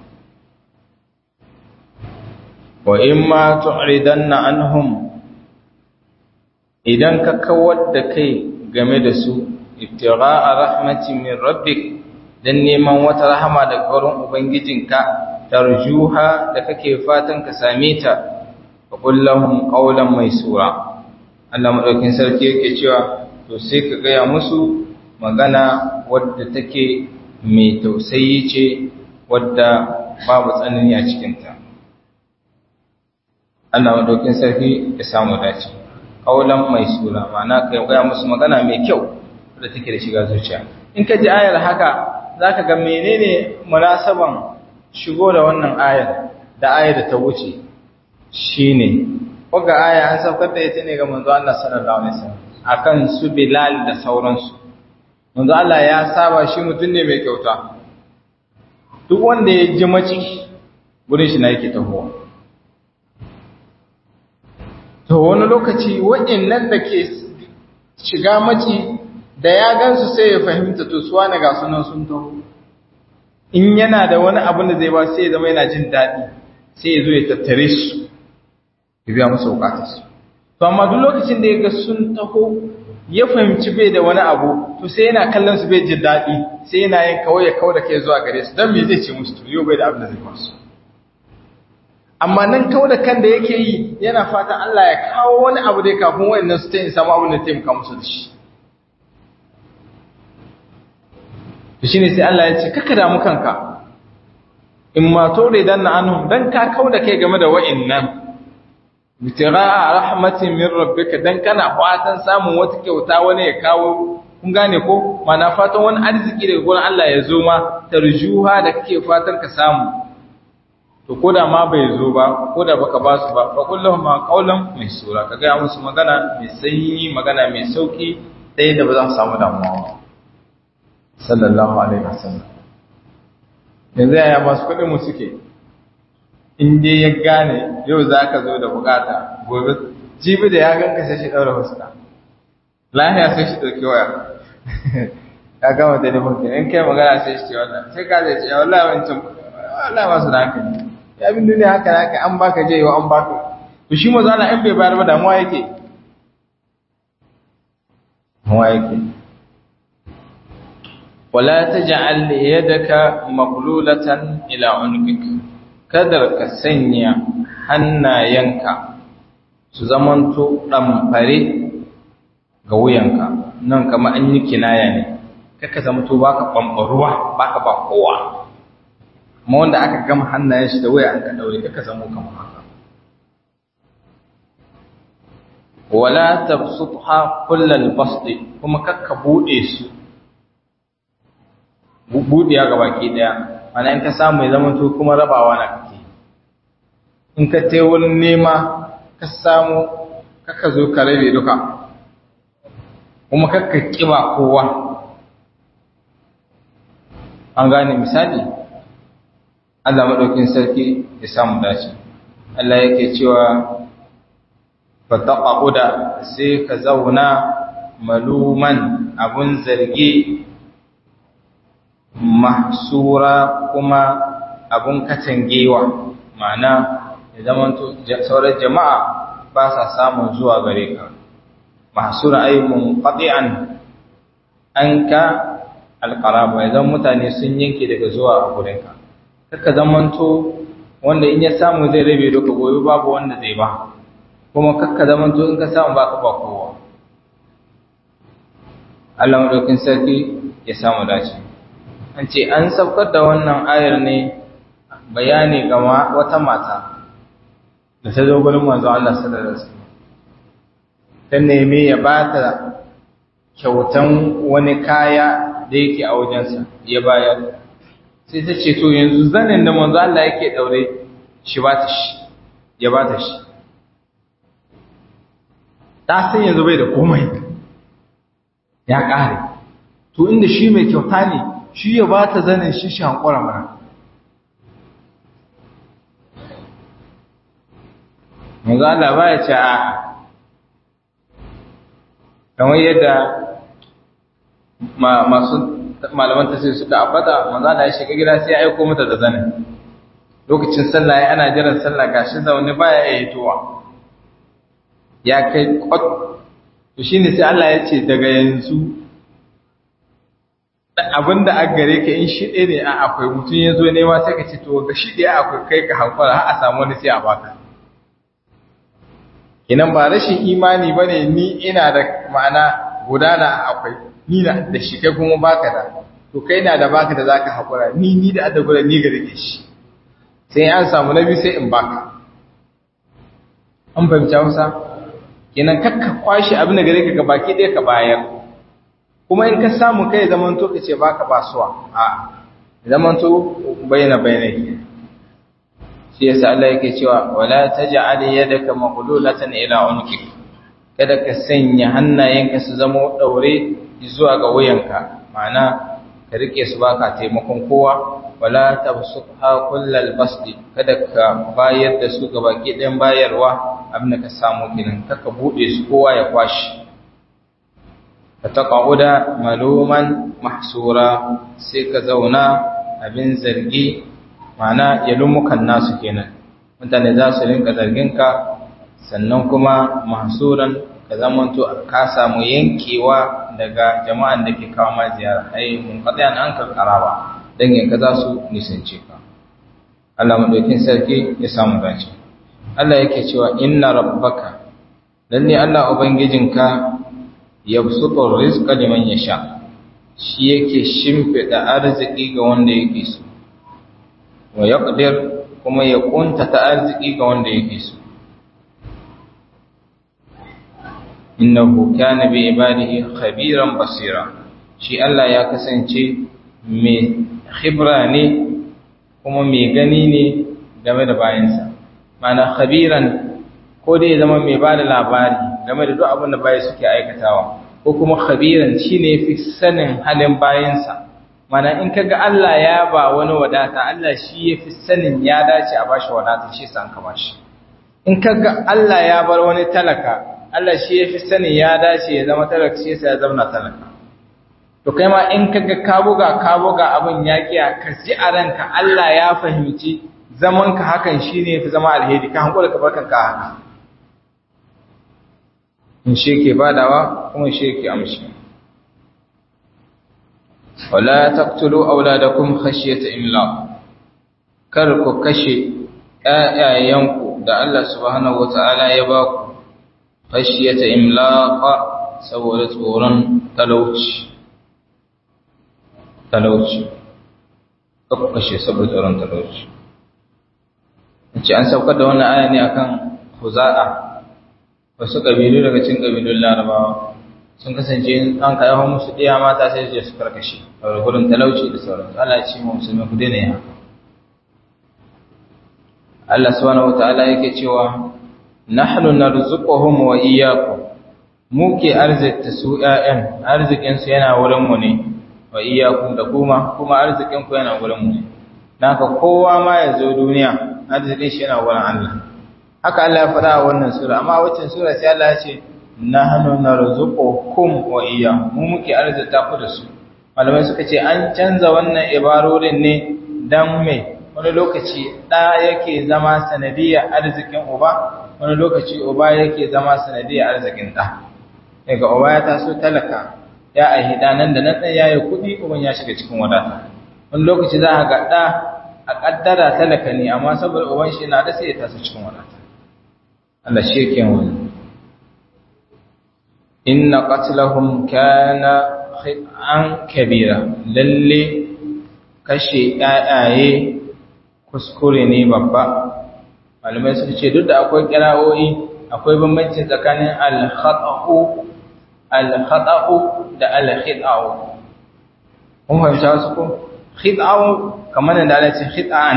wa imma tu'ridanna anhum idan ka kawar da kai game da su ibtigha'a rahmatin min rabbik dan neman wata rahama daga wurin ubangijinka tarjuha da kake fatan ka same ta fa qul lahum qawlan maysura Allah madaukin sarki yake cewa to sai ka gaya musu magana wadda take mai tausayi ce wadda babu tsanani a cikinta Allah madaukin sarki ya samu dace kaulan mai sura ma'ana kai ga musu magana mai kyau da take da shiga zuciya in ka ji ayar haka zaka ga menene munasaban shigo da wannan ayar da ayar da ta wuce shine waga aya an saukar da ita ne ga manzo Allah sallallahu alaihi wasallam akan su Bilal da sauransu manzo Allah ya saba shi mutum ne mai kyauta duk wanda ya ji maci gurin shi na yake tahowa to wani lokaci waɗannan da ke shiga maci da ya gansu sai ya fahimta to suwa na ga sunan sun taho in yana da wani abin da zai ba sai ya zama yana jin daɗi sai ya zo ya tattare su ya biya musu bukatarsu to amma duk lokacin da ya ga sun taho ya fahimci bai da wani abu to sai yana kallon su bai jin daɗi sai yana yin kawai ya kawo da kai zuwa gare su don me zai ce musu to yau bai da abin da zai ba su amma nan kawo da kan da yake yi yana fatan Allah ya kawo wani abu dai kafin wayannan su ta in samu abin da taimaka musu da shi to shine sai Allah ya ce kaka damu kanka in ma tore dan na anhum dan ka kawo da kai game da wayannan bitira rahmatin min rabbika dan kana fatan samun wata kyauta wani ya kawo kun gane ko mana fatan wani arziki daga gurin Allah ya zo ma tarjuha da kake fatan ka samu to koda ma bai zo ba koda baka ba su ba fa kullum ma qaulan mai sura kaga ya musu magana mai sanyi magana mai sauki dai da ba za su samu damuwa sallallahu alaihi wasallam yanzu ya masu kudin mu suke in dai ya gane yau zaka zo da bukata gobe jibi da ya ganka sai shi daura fuska lahiya sai shi dauki waya ya gama da ne mun in kai magana sai shi ce wallahi sai ka zai ce wallahi wancan wallahi masu da hankali ya bin duniya haka haka an baka je yau an baka to shi maza na in bai bayar ba damuwa yake wala taj'al yadaka maghlulatan ila unqik kadar ka sanya hannayenka su zamanto damfare ga wuyanka nan kamar an yi kinaya ne kaka zamanto baka bambaruwa baka ba kowa kuma wanda aka gama hannayen shi da waya an ka daure kaka zamo kamar haka wala tabsutha kullal basti kuma kaka bude su budiya ga baki daya ana in ka samu ya zama to kuma rabawa na kake in ka tai wurin nema ka samu kaka zo ka rabe duka kuma kaka kiba kowa an gane misali Allah madaukin sarki ya samu dace Allah yake cewa fataqauda sai ka zauna maluman abun zargi mahsura kuma abun katangewa ma'ana ya zamanto sauran jama'a ba sa samun zuwa gare ka mahsura ay munqati'an anka alqaraba idan mutane sun yanke daga zuwa gurinka kaka zamanto wanda in ya samu zai rabe duka gobe babu wanda zai ba kuma kaka zamanto in ka samu baka ba kowa Allah madaukin sarki ya samu dace an ce an saukar da wannan ayar ne bayani ga wata mata da ta zo gurin manzo Allah sallallahu alaihi wasallam ta nemi ya bata kyautan wani kaya da yake a wajensa ya bayar sai ta ce to yanzu zanin da manzo Allah yake daure shi ba ta shi ya ba ta shi ta san yanzu bai da komai ya kare to inda shi mai kyauta ne shi ya ba ta zanin shi shi hankura mana manzo Allah ba ya ce a kamar yadda masu malaman tafsir suka abada manzo Allah ya shiga gida sai ya aika mata da zanin lokacin sallah ya ana jiran sallah gashi zaune baya yayi towa ya kai kwat to shine sai Allah ya ce daga yanzu abinda a gare ka in shi ɗaya ne a akwai mutum ya zo nema sai ka ce to ga shi ɗaya akwai kai ka hankula har a samu wani sai a baka inan ba rashin imani bane ni ina da ma'ana gudana akwai ni na da shi kai kuma baka da to kai na da baka da zaka hakura ni da adda gudan ni ga rike shi sai an samu nabi sai in baka an fahimci Hausa kenan kakka kwashi abin da gare ka ga baki ɗaya ka bayar kuma in ka samu kai zaman to kace baka basuwa a zaman to bayyana ke shi yasa Allah yake cewa wala taj'al yadaka maghlulatan ila unqik kada ka sanya hannayenka su zama daure zuwa ga wuyanka ma'ana ka rike su baka taimakon kowa wala tabsutha kullal basti kada ka bayar da su ga baki ɗayan bayarwa abin da ka samu kinan kaka bude su kowa ya kwashi fataqauda maluman mahsura sai ka zauna abin zargi, mana yalumukan nasu kenan, mutane za su rinka zargin ka, sannan kuma mahsuran ka zamanto ka samu yankewa daga jama'an da ke kawo ma ziyara, ai mun qadiyan an karkaraba dangin ka za su nisance ka. Allah madaukin sarki ya samu dace. Allah yake cewa inna rabbaka, lalle Allah ubangijinka yabsutur rizqa liman yasha, shi yake shimfida arziki ga wanda yake so, wa yaqdir kuma ya kuntata arziki ga wanda yake so. Innahu kana bi ibadihi khabiran basira, shi Allah ya kasance mai khibra ne kuma mai gani ne game da bayansa. Mana khabiran ko dai zama mai bada labari game da duk abin da bayi suke aikatawa, ko kuma khabiran shine fi sanin halin bayansa. Mana in kaga Allah ya ba wani wadata, Allah shi yafi sanin ya dace a bashi wadata, shi san ka bashi. In kaga Allah ya bar wani talaka, Allah shi yafi sanin ya dace ya zama talaka, shi sai ya zama talaka. To kai ma in kaga ka buga abin yakiya, ka ji a ranka Allah ya fahimci zaman ka hakan shine yafi zama alheri, ka hankula ka barkan ka haka. In shi yake badawa kuma shi yake amshi. Wala taqtulu auladakum khashyata imlaq, kar ku kashe ƴaƴayenku da Allah subhanahu wataala ya ba ku khashyata imlaq, saboda tsoron talauci. Ka ku kashe saboda tsoron talauci. Nace an saukar da wannan aya ne akan Khuza'a, wasu kabilu daga cikin kabilun Larabawa sun kasance an kai hawo musu diya mata sai su je su karkashe saboda gudun talauci da sauransu. Allah ya ce mu musulmi ku daina yin haka. Allah subhanahu wataala yake cewa nahnu narzuquhum wa iyyakum, mu ke arzikta su ƴaƴan, arzikin su yana wurin mu ne, wa iyyakum da kuma arzikin ku yana wurin mu ne. Naka kowa ma ya zo duniya arzikin shi yana wurin Allah. Haka Allah ya faɗa a wannan sura, amma waccan sura sai Allah ya ce nahnu narzuqukum wa iyyahum, mu muke arzita ku da su. Malamai suka ce an canza wannan ibarorin ne dan me wani lokaci da yake zama sanadiyar arzikin uba, wani lokaci uba yake zama sanadiyar arzikin da. Daga uba ya taso talaka ya ahida nan da nan yayi kuɗi, uban ya shiga cikin wadata. Wani lokaci za ka ga da a kaddara talaka ne, amma saboda uban shi na da sai ya taso cikin wadata. Allah shi yake wani. Inna qatlahum kana khit'an kabira, lalle kashe ƴaƴaye kuskure ne babba. Malamai suka ce duk da akwai qira'o'i, akwai bambanci tsakanin al-khata'u da al-khit'u. Kun fahimta wasu ko? Khit'u kamar da Allah ya ce khit'an,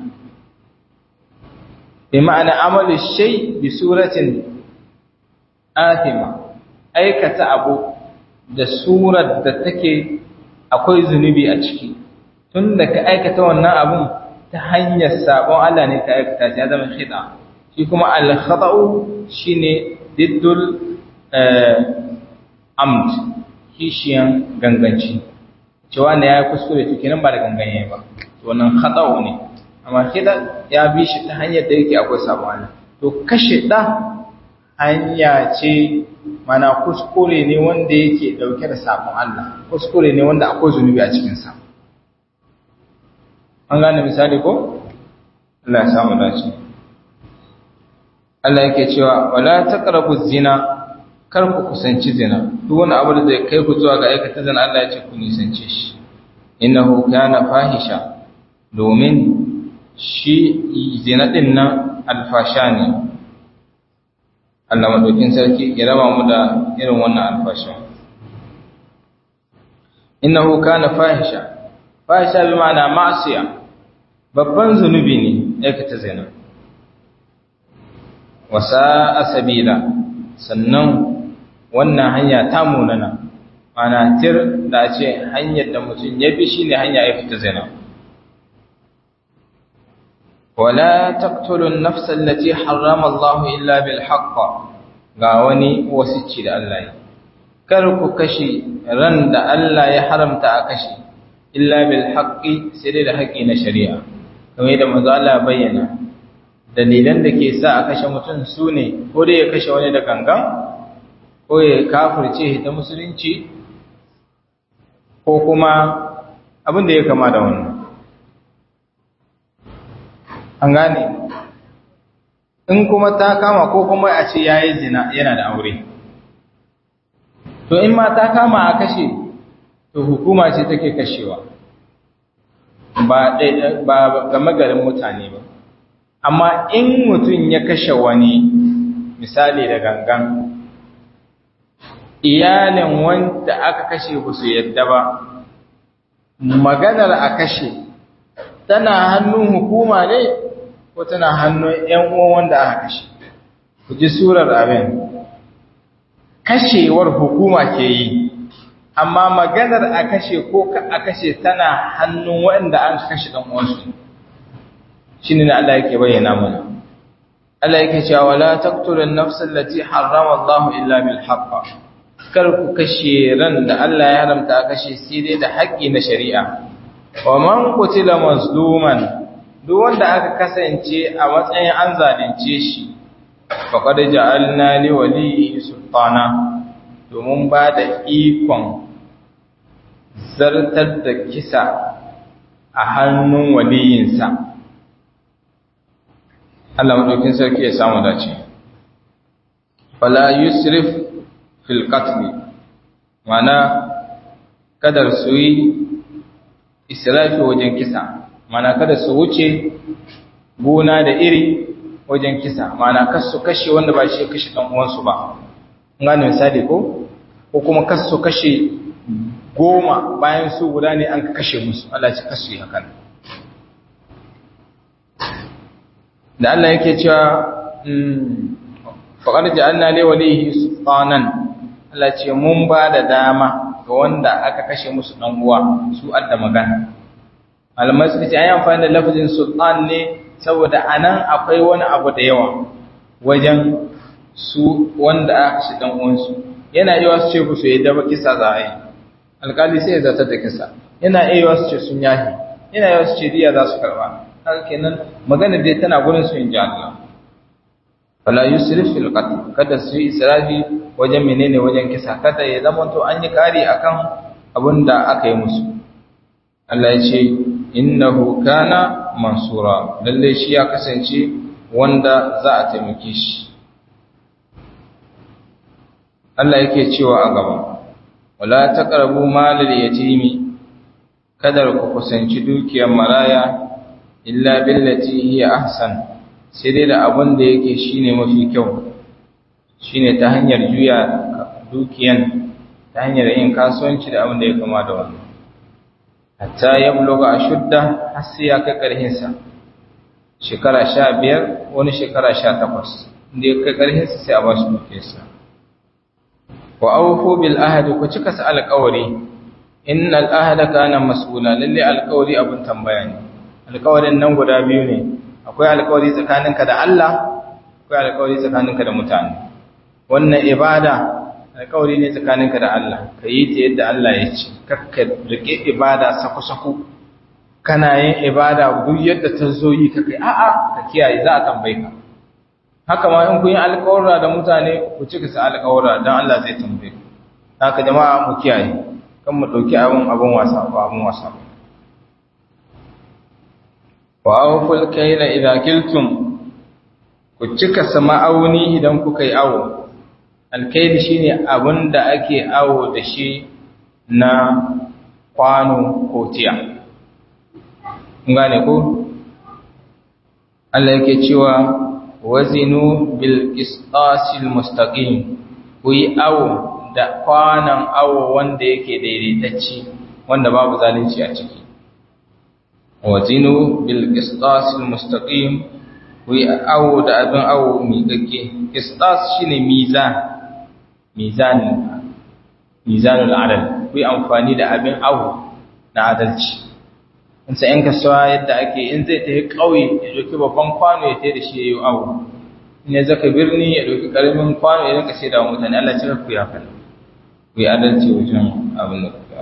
bi ma'ana amalu shay bi suratin athima, aikata abu da surar da take akwai zunubi a ciki. Tun da ka aikata wannan abun ta hanyar sabon Allah ne ka aikata shi, ya zama khida. Shi kuma al-khata'u shine diddul amd, kishiyan ganganci. Cewa ne ya kuskure to kenan ba da ganganye ba, to wannan khata'u ne. Amma khida ya bi shi ta hanyar da yake akwai sabon Allah. To kashe da hanya ce, mana kuskure ne wanda yake dauke da sabon Allah, kuskure ne wanda akwai zunubi a cikin sa. An gane misali ko? Allah ya samu dace. Allah yake cewa wala taqrabu zina, kar ku kusanci zina. Duk wani abu da zai kai ku zuwa ga aikata zina, Allah ya ce ku nisance shi. Innahu kana fahisha, domin shi zina din nan alfasha ne. Allah madaukin sarki ya raba mu da irin wannan alfasha. Innahu kana fahisha, fahisha bi ma'ana ma'siya, babban zunubi ne aikata zina. Wasa asabila, sannan wannan hanya ta munana, ana tir da ce hanyar da mutum ya bi shine hanya aikata zina. Wala taqtulun nafsa allati harrama Allah illa bil haqq, ga wani wasicci da Allah yi. kar ku kashe ran da Allah ya haramta a kashe illa bil haqqi sai dai da haƙi na shari'a kamar yadda manzo Allah bayyana dalilan da ke sa a kashe mutum sune ko dai ya kashe wani da gangan ko ya kafirce ta musulunci ko kuma abin da ya kama da wannan an gane in kuma ta kama ko kuma a ce yayi zina yana da aure to in ma ta kama a kashe to hukuma ce take kashewa ba ga magarin mutane ba amma in mutum ya kashe wani misali da gangan iyalin wanda aka kashe ba su yadda ba maganar a kashe tana hannun hukuma ne ko tana hannun ƴan uwan wanda aka kashe ku ji surar abin kashewar hukuma ke yi amma maganar a kashe ko ka a kashe tana hannun waɗanda an kashe ɗan uwansu shine ne Allah yake bayyana mana Allah yake cewa wala taqtulun nafsal lati harrama Allahu illa bil haqq kar ku kashe ran da Allah ya haramta kashe sai dai da haƙƙi na shari'a wa man qutila mazluman duk wanda aka kasance a matsayin an zalunce shi faqad ja'alna li waliyyi sultana domin ba da ikon zartar da kisa a hannun waliyinsa Allah madaukin sarki ya samu dace fala yusrif fil qatl mana kadar su yi israfi wajen kisa mana kada su wuce gona da iri wajen kisa mana kar su kashe wanda ba shi kashe dan uwansu ba ngane misali ko kuma kar su kashe 10 bayan su guda ne an kashe musu Allah ya kashe hakan da Allah yake cewa faqad ja'alna li waliyhi sultanan Allah ce mun ba da dama ga wanda aka kashe musu dan uwa su adda magana malamai suka ce ayi amfani da lafazin sultan ne saboda anan akwai wani abu da yawa wajen su wanda aka kashe dan uwansu yana iya su ce ku su yadda ba kisa za a yi alƙali sai ya zartar da kisa yana iya su ce sun yahi yana iya su ce diya za su karba haka kenan magana dai tana gurin su inji Allah fala yusrif fil qatl kada su yi israfi wajen menene wajen kisa kada ya zama to an yi kari akan abin da aka yi musu Allah ya ce innahu kana mansura lalle shi ya kasance wanda za a taimake shi Allah yake cewa a gaba wala taqrabu malal yatimi kada ku kusanci dukiyar maraya illa billati hiya ahsan sai dai da abin da yake shine mafi kyau shine ta hanyar juya dukiyan ta hanyar yin kasuwanci da abin da ya kama da wannan hatta ya buluga ashudda har sai ya kai karhin sa shekara 15 wani shekara 18 inda ya kai karhin sa sai a bashi dukiyarsa wa awfu bil ahdi ku cika sa alƙawari innal ahda kana mas'ula lalle alƙawari abun tambaya ne alƙawarin nan guda biyu ne akwai alƙawari tsakaninka da Allah akwai alƙawari tsakaninka da mutane wannan ibada alƙawari ne tsakaninka da Allah ka yi ta yadda Allah ya ce kakka rike ibada saku-saku kana yin ibada duk yadda ta zo yi ka kai a'a ka kiyaye za a tambaye ka haka ma in kun yi alƙawarra da mutane ku cika sa alƙawarra don Allah zai tambaye ku haka jama'a mu kiyaye kan mu ɗauki abin wasa ba abin wasa ba wa awful kayla idza kiltum ku cika sama'auni idan kuka yi awo alkayli shine abinda ake awo da shi na kwano ko tiya ngane ko Allah yake cewa wazinu bil qistasil mustaqim ku yi awo da kwanan awo wanda yake daidaitacce wanda babu zalunci a ciki wazinu bil qistasil mustaqim wi awo da abin awo miƙaƙe qistas shine mizanul adal ku amfani da abin awo na adalci in sai in kasuwa yadda ake in zai tafi ƙauye ya dauki babban kwano ya tafi da shi yayin awo in ya zaka birni ya dauki karamin kwano ya rinka sai da mutane Allah ya ku ya fara ku yi adalci wajen abin da kuka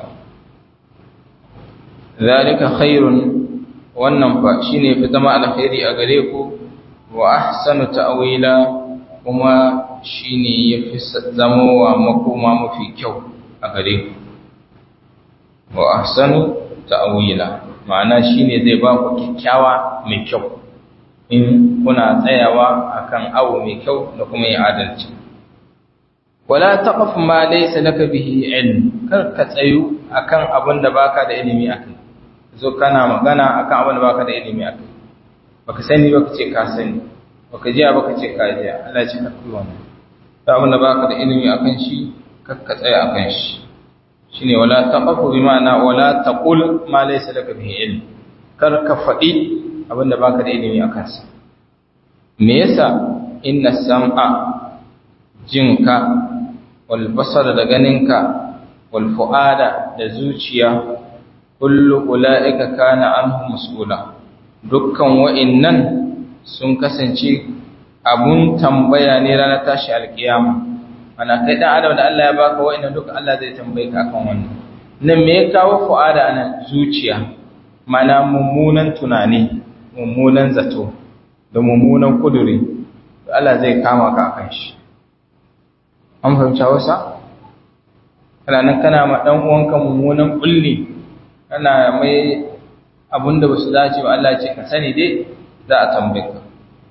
zalika khairun wannan fa shine fi zama alkhairi a gare ku wa ahsanu ta'wila kuma shine yafi zamowa makoma mafi kyau a gare ku wa ahsanu ta'wila ma'ana shine zai ba ku kyakkyawa mai kyau in kuna tsayawa akan abu mai kyau da kuma yin adalci wala taqaf ma laysa laka bihi ilm kar ka tsayu akan abin da baka da ilimi akai zo kana magana akan abin da baka da ilimi akai baka sani baka ce ka sani baka ji baka ce ka ji Allah ya ce ka kuyi wannan da abin da baka da ilimi akan shi kar ka tsaya akan shi shine wala taqafu bi ma'ana wala taqul ma laysa laka bihi ilm kar ka faɗi abinda baka da ilimi akan sa me yasa inna sam'a jinka wal basara da ganinka wal fuada da zuciya kullu ulaika kana anhu mas'ula dukkan wa'innan sun kasance abun tambaya ne ranar tashi alkiyama ana kai dan adam da Allah ya baka wa'annan duka Allah zai tambaye ka akan wannan nan me ya kawo fu'ada anan zuciya mana mummunan tunani mummunan zato da mummunan kuduri da Allah zai kama ka akan shi an fahimta wasa kana nan kana ma dan uwanka mummunan kulli kana mai abunda basu dace ba Allah ya ce ka sani dai za a tambaye ka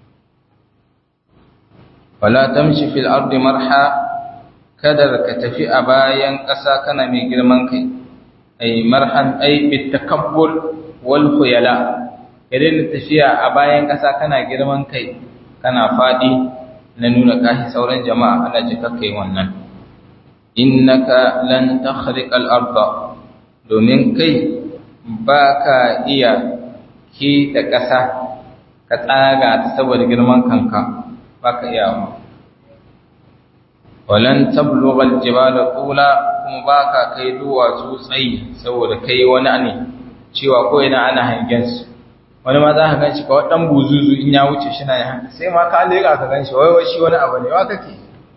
wala tamshi fil ardi marha kadar ka tafi a bayan ƙasa kana mai girman kai ay marhan ay bitakabbur wal khuyala idan tafiya a bayan ƙasa kana girman kai kana fadi na nuna kashi sauran jama'a ana ji kakkai wannan innaka lan takhriqa al arda domin kai baka iya ki da ƙasa ka tsaga ta saboda girman kanka baka iya walan tablugha aljibala tula kuma baka kai duwatsu tsayi saboda kai wani ne cewa ko ina ana hangen su wani ma za ka ganshi ka wadan buzuzu in ya wuce shi na ya haka sai ma ka leka ka ganshi wai shi wani abu ne wa kake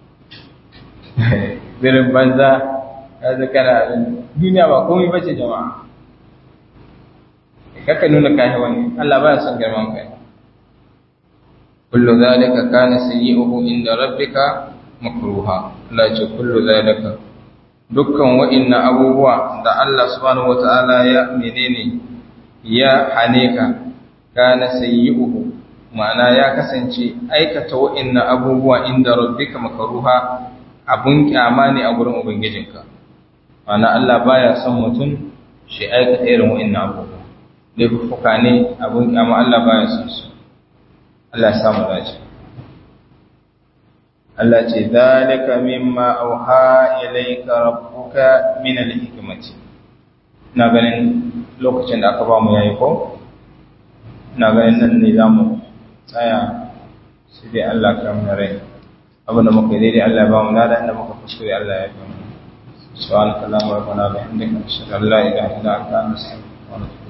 birin banza ya zakara duniya ba komai bace jama'a kaka nuna kai wani Allah ba ya son girman kai kullu zalika kana sayyi'uhu inda rabbika makruha Allah ce kullu zalika dukkan wa'inna abubuwa da Allah subhanahu wataala ya menene ya haneka kana sayyi'uhu ma'ana ya kasance aikata wa'inna abubuwa inda rabbika makruha abun kyama ne a gurin ubangijinka ma'ana Allah baya son mutum shi aikata irin wa'inna abubuwa laifuka ne abun kyama Allah baya son su Allah ya samu dace Allah ce zalika mimma auha ilayka rabbuka min al-hikmati na ganin lokacin da aka ba mu yayi ko na ganin nan ne zamu tsaya sai dai Allah ka mu rai abinda muka daidai Allah ya ba mu nada inda muka kuskure Allah ya yi mu subhanakallahumma wa bihamdika ashhadu an la ilaha illa anta astaghfiruka wa atubu